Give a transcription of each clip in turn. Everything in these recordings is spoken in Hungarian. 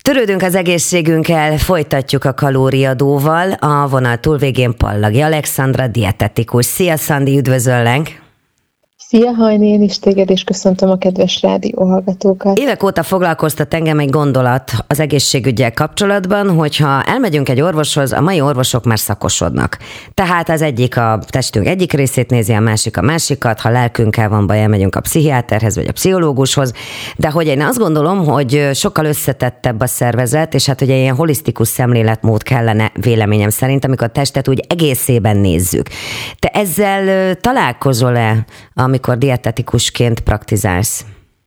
Törődünk az egészségünkkel, folytatjuk a kalóriadóval. A vonal túlvégén Pallagi Alexandra, dietetikus. Szia, Szandi, üdvözöllek! Szia, Hajni, én is téged, és köszöntöm a kedves rádióhallgatókat. Évek óta foglalkoztat engem egy gondolat az egészségüggyel kapcsolatban, hogyha elmegyünk egy orvoshoz, a mai orvosok már szakosodnak. Tehát az egyik a testünk egyik részét nézi, a másik a másikat, ha lelkünkkel van baj, elmegyünk a pszichiáterhez vagy a pszichológushoz, de hogy én azt gondolom, hogy sokkal összetettebb a szervezet, és hát ugye ilyen holisztikus szemléletmód kellene véleményem szerint, amikor a testet úgy egészében nézzük. Te ezzel találkozol-e, amikor dietetikusként praktizálsz?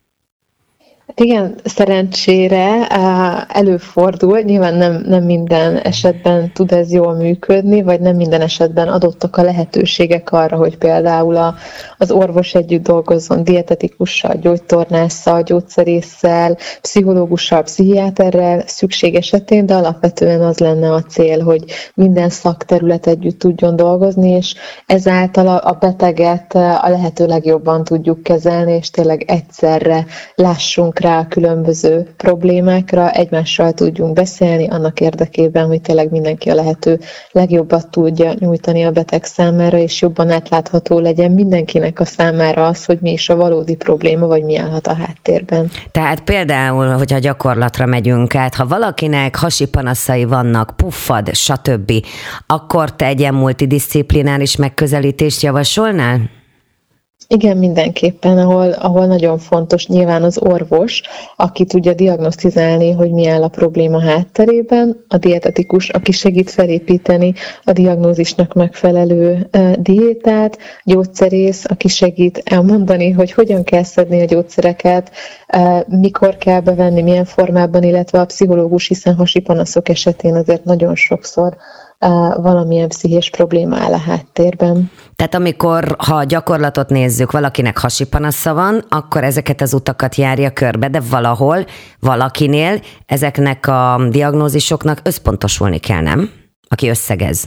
Igen, szerencsére előfordul, nyilván nem minden esetben tud ez jól működni, vagy nem minden esetben adottak a lehetőségek arra, hogy például az orvos együtt dolgozzon dietetikussal, gyógytornásszal, gyógyszerésszel, pszichológussal, pszichiáterrel szükség esetén, de alapvetően az lenne a cél, hogy minden szakterület együtt tudjon dolgozni, és ezáltal a beteget a lehető legjobban tudjuk kezelni, és tényleg egyszerre lássunk rá a különböző problémákra, egymással tudjunk beszélni annak érdekében, hogy tényleg mindenki a lehető legjobbat tudja nyújtani a beteg számára, és jobban átlátható legyen mindenkinek a számára az, hogy mi is a valódi probléma, vagy mi állhat a háttérben. Tehát például, hogyha gyakorlatra megyünk át, ha valakinek hasi panaszai vannak, puffad, stb., akkor te egy ilyen multidisziplináris megközelítést javasolnál? Igen, mindenképpen, ahol nagyon fontos nyilván az orvos, aki tudja diagnosztizálni, hogy mi áll a probléma hátterében, a dietetikus, aki segít felépíteni a diagnózisnak megfelelő diétát, gyógyszerész, aki segít elmondani, hogy hogyan kell szedni a gyógyszereket, mikor kell bevenni, milyen formában, illetve a pszichológus, hiszen hasi panaszok esetén azért nagyon sokszor valamilyen pszichés probléma áll a háttérben. Tehát amikor, ha a gyakorlatot nézzük, valakinek hasi panasza van, akkor ezeket az utakat járja körbe, de valahol, valakinél ezeknek a diagnózisoknak összpontosulni kell, nem? Aki összegez.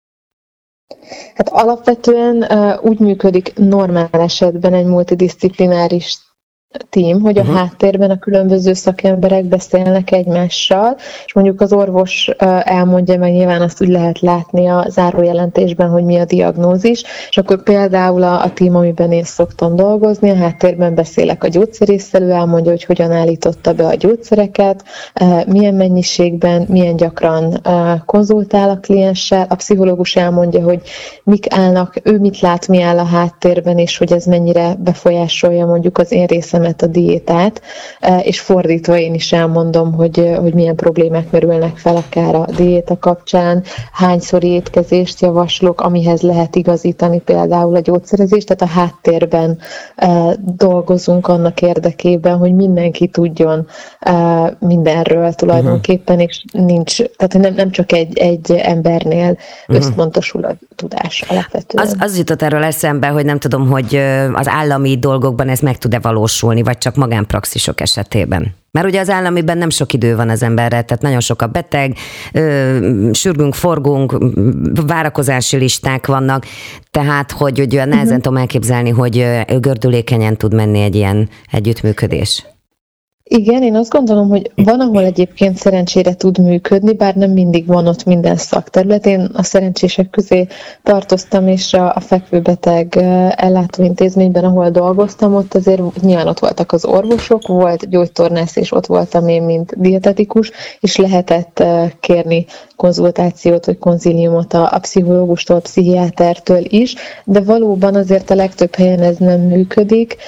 Hát alapvetően úgy működik normál esetben egy multidisziplináris tím, hogy a háttérben a különböző szakemberek beszélnek egymással, és mondjuk az orvos elmondja, meg nyilván azt úgy lehet látni a zárójelentésben, hogy mi a diagnózis, és akkor például a tím, amiben én szoktam dolgozni, a háttérben beszélek a gyógyszerésszel, elmondja, hogy hogyan állította be a gyógyszereket, milyen mennyiségben, milyen gyakran konzultál a klienssel, a pszichológus elmondja, hogy mik állnak, ő mit lát, mi áll a háttérben, és hogy ez mennyire befolyásolja mondjuk az én részemet, a diétát, és fordítva én is elmondom, hogy milyen problémák merülnek fel akár a diéta kapcsán, hányszori étkezést javaslok, amihez lehet igazítani például a gyógyszerezést, tehát a háttérben dolgozunk annak érdekében, hogy mindenki tudjon mindenről tulajdonképpen, és tehát nem csak egy embernél összpontosul a tudás alapvetően. Az jutott erről eszembe, hogy nem tudom, hogy az állami dolgokban ez meg tud-e valósulni, vagy csak magánpraxisok esetében. Mert ugye az államiben nem sok idő van az emberre, tehát nagyon sok a beteg, sürgünk, forgunk, várakozási listák vannak, tehát hogy nehezen tudom elképzelni, hogy gördülékenyen tud menni egy ilyen együttműködés. Igen, én azt gondolom, hogy van, ahol egyébként szerencsére tud működni, bár nem mindig van ott minden szakterület. Én a szerencsések közé tartoztam, és a fekvőbeteg ellátóintézményben, ahol dolgoztam, ott azért nyilván ott voltak az orvosok, volt gyógytornász, és ott voltam én, mint dietetikus, és lehetett kérni konzultációt, vagy konzíliumot a pszichológustól, a pszichiátertől is, de valóban azért a legtöbb helyen ez nem működik.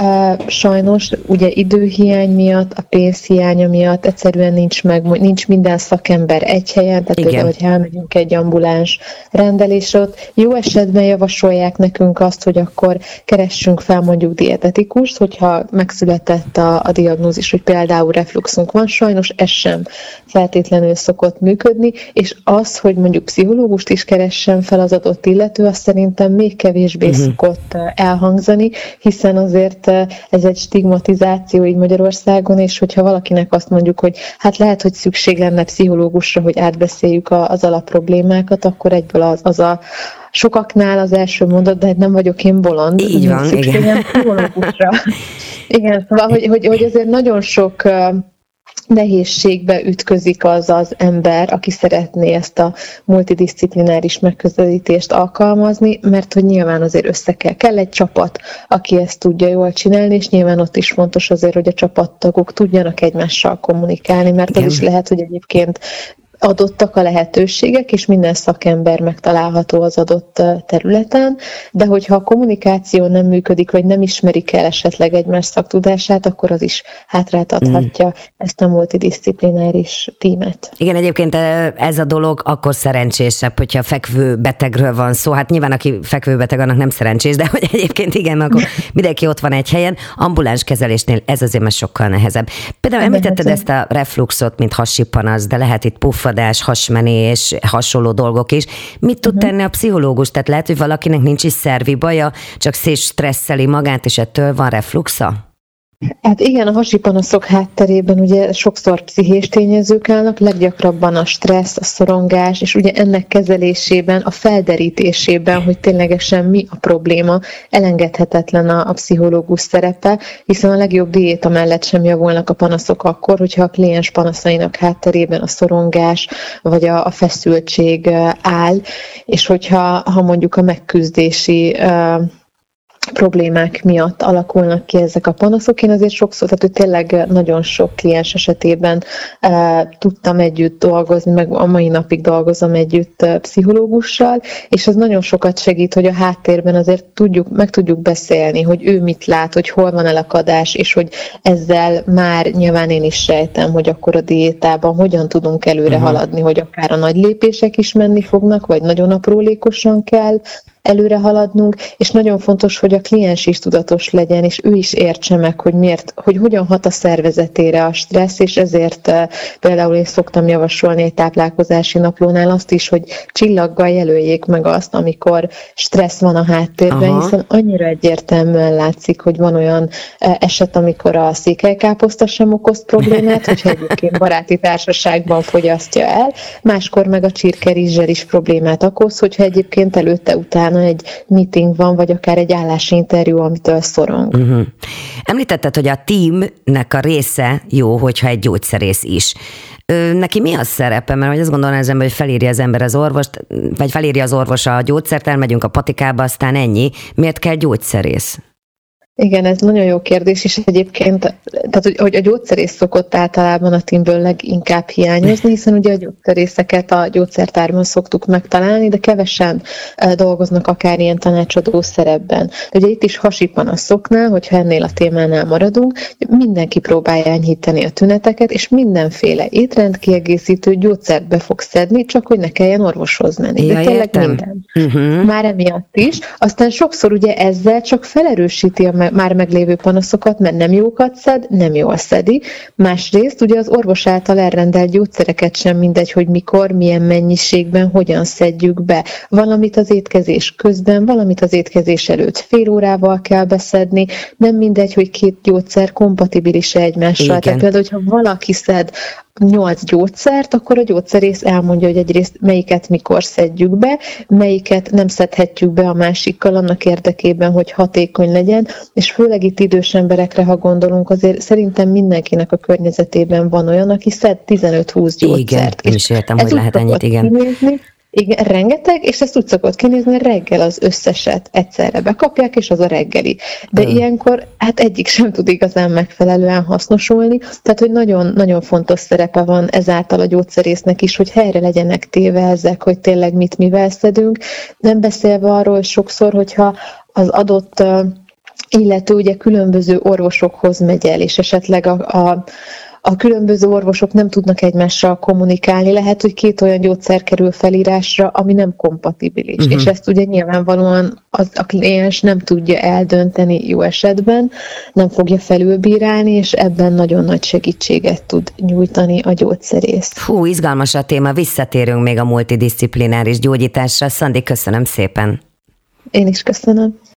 Sajnos ugye időhiány miatt, a pénzhiánya miatt egyszerűen nincs minden szakember egy helyen, tehát például, hogy elmegyünk egy ambuláns rendelésre, ott jó esetben javasolják nekünk azt, hogy akkor keressünk fel mondjuk dietetikust, hogyha megszületett a diagnózis, hogy például refluxunk van, sajnos ez sem feltétlenül szokott működni, és az, hogy mondjuk pszichológust is keressen fel az adott illető, azt szerintem még kevésbé szokott elhangzani, hiszen azért ez egy stigmatizáció így Magyarországon, és hogyha valakinek azt mondjuk, hogy hát lehet, hogy szükség lenne pszichológusra, hogy átbeszéljük az alapproblémákat, akkor egyből az a sokaknál az első mondat, de hát nem vagyok én bolond. Így van, igen. Pszichológusra. Igen, szóval, hogy azért nagyon sok nehézségbe ütközik az ember, aki szeretné ezt a multidisciplináris megközelítést alkalmazni, mert hogy nyilván azért kell egy csapat, aki ezt tudja jól csinálni, és nyilván ott is fontos azért, hogy a csapattagok tudjanak egymással kommunikálni, mert az is lehet, hogy egyébként adottak a lehetőségek, és minden szakember megtalálható az adott területen, de hogyha a kommunikáció nem működik, vagy nem ismerik el esetleg egymás szaktudását, akkor az is hátráltathatja ezt a multidisciplináris tímet. Igen, egyébként ez a dolog akkor szerencsésebb, hogyha fekvőbetegről van szó. Hát nyilván aki fekvőbeteg, annak nem szerencsés, de hogy egyébként igen, akkor mindenki ott van egy helyen. Ambuláns kezelésnél ez azért már sokkal nehezebb. Például említetted ezt a refluxot, mint hasi panasz, de lehet itt puffadás, hasmenés, hasonló dolgok is. Mit tud tenni a pszichológus? Tehát lehet, hogy valakinek nincs is szervi baja, csak stresszeli magát, és ettől van refluxa? Hát igen, a hasi panaszok hátterében ugye sokszor pszichés tényezők állnak, leggyakrabban a stressz, a szorongás, és ugye ennek kezelésében, a felderítésében, hogy ténylegesen mi a probléma, elengedhetetlen a pszichológus szerepe, hiszen a legjobb diéta mellett sem javulnak a panaszok akkor, hogyha a kliens panaszainak hátterében a szorongás vagy a feszültség áll, és hogyha mondjuk a megküzdési problémák miatt alakulnak ki ezek a panaszok. Én azért sokszor, tehát hogy tényleg nagyon sok kliens esetében tudtam együtt dolgozni, meg a mai napig dolgozom együtt pszichológussal, és ez nagyon sokat segít, hogy a háttérben azért meg tudjuk beszélni, hogy ő mit lát, hogy hol van elakadás, és hogy ezzel már nyilván én is sejtem, hogy akkor a diétában hogyan tudunk előre haladni, hogy akár a nagy lépések is menni fognak, vagy nagyon aprólékosan kell előre haladnunk, és nagyon fontos, hogy a kliens is tudatos legyen, és ő is értse meg, hogy hogyan hat a szervezetére a stressz, és ezért például én szoktam javasolni egy táplálkozási naplónál azt is, hogy csillaggal jelöljék meg azt, amikor stressz van a háttérben, hiszen annyira egyértelműen látszik, hogy van olyan eset, amikor a székelykáposzta sem okoz problémát, hogyha egyébként baráti társaságban fogyasztja el, máskor meg a csirkerizssel is problémát okoz, hogyha egyébként előtte-utána egy meeting van, vagy akár egy állásinterjú, amitől szorong. Említetted, hogy a teamnek a része jó, hogyha egy gyógyszerész is. Neki mi a szerepe? Mert hogy azt gondolom az ember, hogy felírja az ember az orvost, vagy felírja az orvos a gyógyszert, elmegyünk a patikába, aztán ennyi. Miért kell gyógyszerész? Igen, ez nagyon jó kérdés, és egyébként, tehát hogy a gyógyszerész szokott általában a teamből leginkább hiányozni, hiszen ugye a gyógyszerészeket a gyógyszertárban szoktuk megtalálni, de kevesen dolgoznak akár ilyen tanácsadó szerepben. De ugye itt is hasi panaszoknál, hogyha ennél a témánál maradunk, mindenki próbálja enyhíteni a tüneteket, és mindenféle étrendkiegészítő gyógyszert be fog szedni, csak hogy ne kelljen orvoshoz menni. De tényleg minden. Már emiatt is. Aztán sokszor ugye ezzel csak felerősíti a már meglévő panaszokat, mert nem jókat szed, nem jól szedi. Másrészt ugye az orvos által elrendelt gyógyszereket sem mindegy, hogy mikor, milyen mennyiségben, hogyan szedjük be. Valamit az étkezés közben, valamit az étkezés előtt fél órával kell beszedni, nem mindegy, hogy két gyógyszer kompatibilis egymással. Tehát például, hogyha valaki szed 8 gyógyszert, akkor a gyógyszerész elmondja, hogy egyrészt melyiket mikor szedjük be, melyiket nem szedhetjük be a másikkal annak érdekében, hogy hatékony legyen, és főleg itt idős emberekre, ha gondolunk, azért szerintem mindenkinek a környezetében van olyan, aki szed 15-20 gyógyszert. Igen, és értem, hogy lehet ennyit, igen. Igen, rengeteg, és ezt úgy szokott kinézni, hogy reggel az összeset egyszerre bekapják, és az a reggeli. De ilyenkor hát egyik sem tud igazán megfelelően hasznosulni, tehát hogy nagyon fontos szerepe van ezáltal a gyógyszerésznek is, hogy helyre legyenek téve ezek, hogy tényleg mit mivel szedünk. Nem beszélve arról sokszor, hogyha az adott illető ugye különböző orvosokhoz megy el, és esetleg a különböző orvosok nem tudnak egymással kommunikálni. Lehet, hogy 2 olyan gyógyszer kerül felírásra, ami nem kompatibilis. És ezt ugye nyilvánvalóan a kliens nem tudja eldönteni jó esetben, nem fogja felülbírálni, és ebben nagyon nagy segítséget tud nyújtani a gyógyszerész. Hú, izgalmas a téma, visszatérünk még a multidisziplináris gyógyításra. Szandi, köszönöm szépen. Én is köszönöm.